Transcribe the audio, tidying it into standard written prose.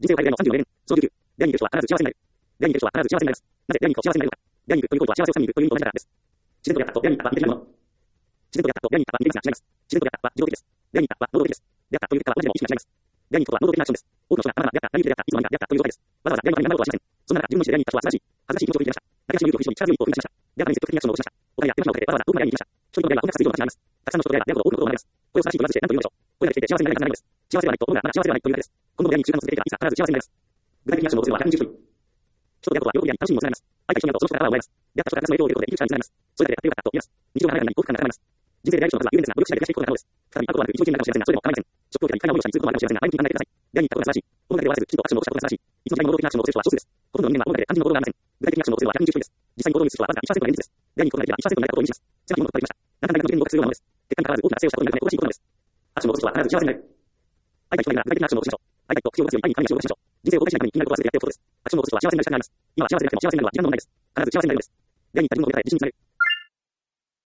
人生を変える例の30を例年、総救急。出会いに行く人は必ず幸せになる。出会いに行く人は必ず幸せになります。なぜ出会いに行くと幸せになるのか。出会いに行くということは幸せを手に入れるという意味と同じからです。自然と出会ったと出会いに行ったは似ていないもの。自然と出会ったと出会いに行ったは似ていますが違います。自然と出会ったは自動的です。出会いに行ったは能動的です。出会ったという結果はどちらも意識が違います。出会いに行くことは能動的なアクションです。多くの人がまだまだ出会った、何で出会った、いつの間にか出会ったという状態です。わざわざ出会いのために頑張ろうとはしません。そんな中、自分の意思で出会いに行った人は素晴らしい。恥ずかしい気持ちを振り切りました。誰かしらの勇気を振り絞り、力強い一歩を踏み出しました。出会ったのに積極的にアクションを起こしました。お金や手間暇をかけてわざわざ遠くまで会いに行きました。人々の出会いはこんなするような話があります。たくさんの人と出会えば出会うほど多くのことを学びます。これを素晴らしいと言わずして何と言うでしょう。これだけ来ていて幸せになれなくなるのです。幸せではないと思うがまだ幸せではないというだけです。今後の出会いに習慣を続けていたらいつか必ず幸せになります。具体的なアクションを起こすのは120分。人と出会うことは喜びや楽しみにもつながります。相手に人になるとその人から奪われます。出会った人からその影響を受けることでいい力につながります。それだけでやってよかったと言います。日常が華やかになり幸福感が高まります。人生で出会い人の数は有限ですが、努力しないと増やしていくことが可能です。再び会うことはなく、一度きりになるかもしれませんが、それでも構いません。ショックを受けたり、不快な思いをしたりすることもあるかもしれませんが、前向きに考えてください。出会いに行ったことが素晴らしい。このだけで終わらせず、きちんとアクションを起こしたことが素晴らしい。いつの時代も能動的なアクションを起こす人は少数です。ほとんどの人間が能動的なアクションを起こす人は120人です。実際に行動に移す人は120人です。実際に行動に移す人はわずか1%の人数です。出会いに行くことができれば1%になることを意味します。狭き門と語りました。何かの人間の動画が必要なものです。結果に関わらず大きな達成をしたことになるため、誇らしいことなのです。アクションを起こす人は必ず幸せになる。会いたい人がいるなら具体的なアクションを起こしましょう。会いたいと気を出すように会いに行かないようにしましょう。人生を後悔しないために気になることは全てやっておくことです。アクションを起こす人は幸せになりたくなります。今は幸せでなくても幸せになるのは時間の問題です。必ず幸せになれるのです。出会いに行った自分を受けたい自信につながる。